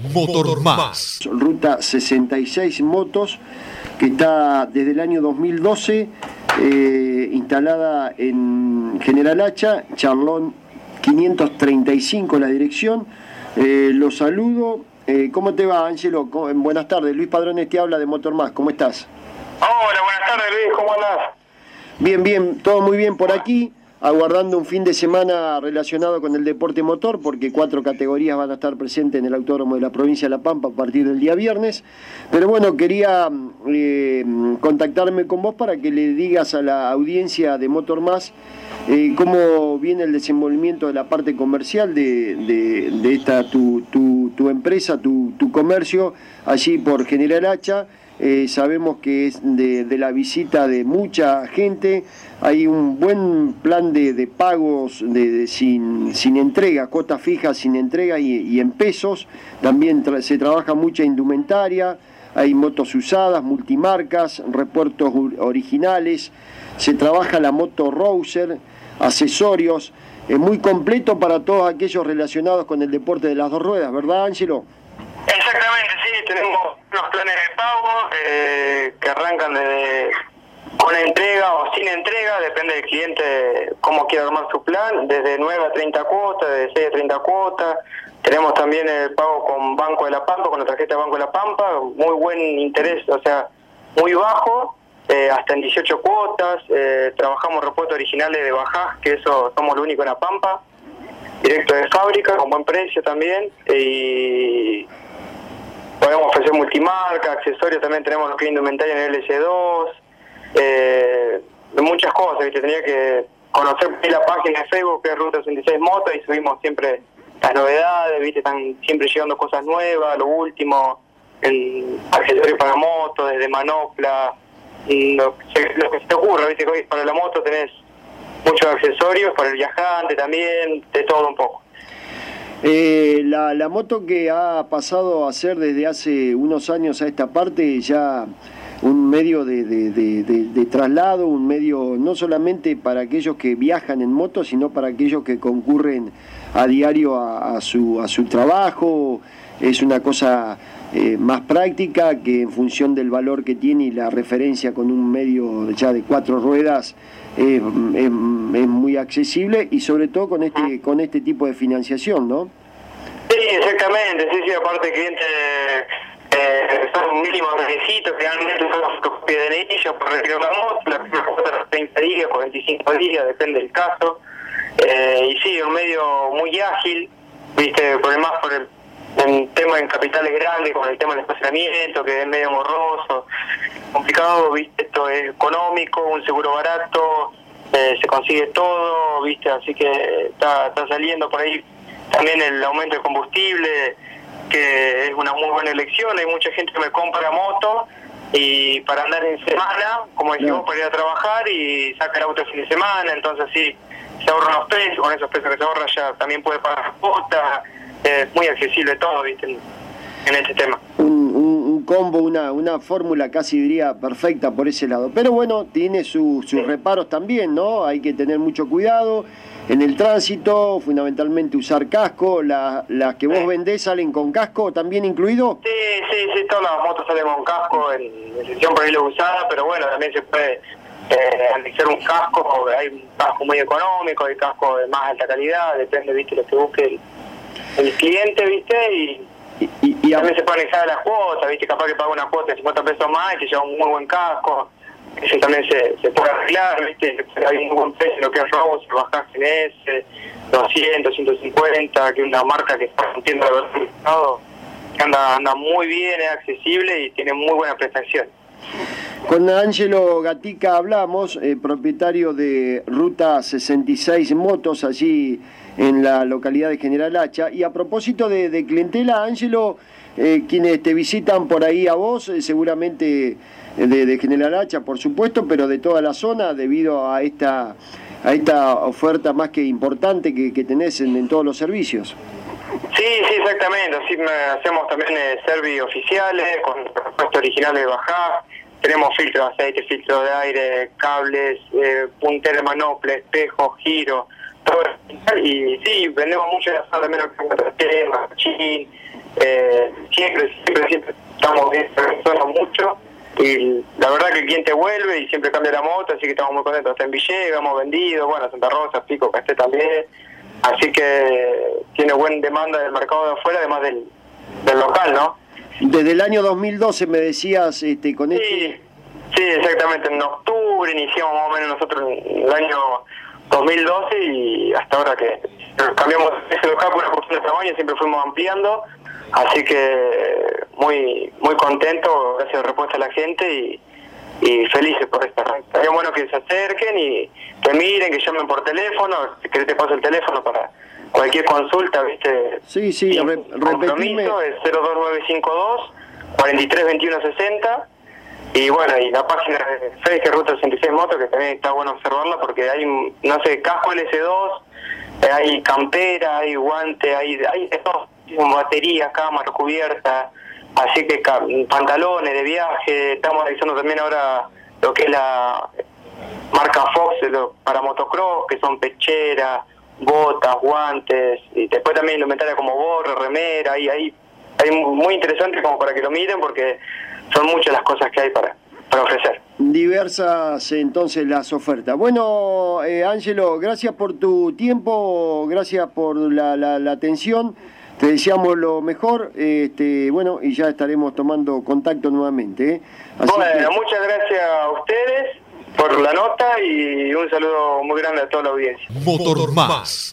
Motor Más. Ruta 66 Motos, que está desde el año 2012 instalada en General Hacha, Charlón 535 la dirección. Los saludo. ¿Cómo te va, Ángelo? Buenas tardes. Luis Padrones te habla de Motor Más. ¿Cómo estás? Hola, buenas tardes, Luis. ¿Cómo andás? Bien, bien. Todo muy bien por aquí. Aguardando un fin de semana relacionado con el deporte motor, porque 4 categorías van a estar presentes en el Autódromo de la Provincia de La Pampa a partir del día viernes. Pero bueno, quería contactarme con vos para que le digas a la audiencia de Motor Más cómo viene el desenvolvimiento de la parte comercial de esta tu empresa, tu comercio allí por General Hacha. Sabemos que es de la visita de mucha gente. Hay un buen plan de pagos sin entrega, cuotas fijas sin entrega y en pesos. También se trabaja mucha indumentaria, hay motos usadas, multimarcas, repuestos originales, se trabaja la moto Rouser, accesorios, muy completo para todos aquellos relacionados con el deporte de las dos ruedas, ¿verdad, Ángelo? Exactamente, sí, tenemos unos planes de pago que arrancan con entrega o sin entrega, depende del cliente cómo quiera armar su plan, desde 9 a 30 cuotas, de 6 a 30 cuotas. Tenemos también el pago con Banco de la Pampa, con la tarjeta de Banco de la Pampa, muy buen interés, o sea, muy bajo, hasta en 18 cuotas. Trabajamos repuestos originales de Bajaj, que eso somos lo único en la Pampa, directo de fábrica, con buen precio también, y podemos ofrecer multimarca, accesorios, también tenemos lo que es indumentaria en el LC2, muchas cosas, ¿viste? Tenía que conocer la página de Facebook, que es Ruta 66 Motos, y subimos siempre las novedades, ¿viste? Están siempre llegando cosas nuevas, lo último, en accesorios para motos, desde manopla, lo que se te ocurra, ¿viste? Hoy para la moto tenés muchos accesorios, para el viajante también, de todo un poco. La moto que ha pasado a ser desde hace unos años a esta parte ya un medio de traslado, un medio no solamente para aquellos que viajan en moto, sino para aquellos que concurren a diario a su trabajo. Es una cosa más práctica, que en función del valor que tiene y la referencia con un medio ya de 4 ruedas es muy accesible, y sobre todo con este tipo de financiación, ¿no? Sí, exactamente, sí, aparte el cliente son mínimos requisitos, realmente son fotocopia de DNI por retirar la moto, la cuota de los 30 días, por 25 días, depende del caso. Y sí, un medio muy ágil, viste, por el tema en capitales grandes, con el tema del estacionamiento, que es medio morroso, complicado, viste, esto es económico, un seguro barato, se consigue todo, viste, así que está saliendo por ahí también el aumento del combustible, que es una muy buena elección. Hay mucha gente que me compra moto y para andar en semana, como decimos, para ir a trabajar, y saca el auto el fin de semana, entonces sí, se ahorran los precios, con esos precios que se ahorra ya también puede pagar cuotas, es muy accesible todo, viste, en este tema. Un combo, una fórmula casi diría perfecta por ese lado, pero bueno, tiene sus reparos también, ¿no? Hay que tener mucho cuidado en el tránsito, fundamentalmente usar casco. Las que vos vendés salen con casco también incluido. Sí, todas las motos salen con casco, en excepción por ahí lo usada, pero bueno, también se puede anexar un casco. Hay un casco muy económico, hay casco de más alta calidad, depende, viste, lo que busque el cliente, viste, y también se puede anexar a las cuotas, viste, capaz que paga una cuota de 50 pesos más y te lleva un muy buen casco. Eso también se puede arreglar, ¿viste? Hay un muy buen precio, lo que es Rouser, Bajaj GNS, 200, 150, que es una marca que está rompiendo el mercado, que anda muy bien, es accesible y tiene muy buena prestación. Con Ángelo Gatica hablamos, propietario de Ruta 66 Motos, allí en la localidad de General Hacha. Y a propósito de clientela, Ángelo, quienes te visitan por ahí a vos, seguramente de General Hacha, por supuesto, pero de toda la zona, debido a esta oferta más que importante que tenés en todos los servicios. Sí, exactamente. Así hacemos también servicios oficiales con repuestos originales de Bajaj. Tenemos filtros de aceite, filtros de aire, cables, puntero de manopla, espejos, giro, todo. Y sí, vendemos mucho de asado, menos que machín, siempre estamos bien, personas mucho, y la verdad que el cliente vuelve y siempre cambia la moto, así que estamos muy contentos. Hasta en Villegas hemos vendido, bueno, Santa Rosa, Pico, Casté también, así que tiene buena demanda del mercado de afuera, además del local, ¿no? Desde el año 2012 me decías, con Sí, exactamente, en octubre iniciamos más o menos nosotros el año 2012 y hasta ahora que cambiamos ese local por una cuestión de tamaño, siempre fuimos ampliando, así que muy contento, gracias a la respuesta de la gente y felices por esta red. Sería bueno que se acerquen y que miren, que llamen por teléfono, si querés te paso el teléfono para cualquier consulta, ¿viste? Sí, compromiso es 02952 432160. Y bueno, y la página de Facebook Ruta 66 Moto, que también está bueno observarla porque hay, no sé, casco LS2, hay campera, hay guante, hay de todo, baterías, cámara, cubierta, así que pantalones de viaje. Estamos realizando también ahora lo que es la marca Fox para motocross, que son pecheras, botas, guantes, y después también indumentaria como gorra, remera, hay muy interesante como para que lo miren porque son muchas las cosas que hay para ofrecer. Diversas entonces las ofertas. Bueno, Ángelo, gracias por tu tiempo, gracias por la atención, te deseamos lo mejor, bueno, y ya estaremos tomando contacto nuevamente. Así bueno, muchas gracias a ustedes por la nota y un saludo muy grande a toda la audiencia. Motor Más.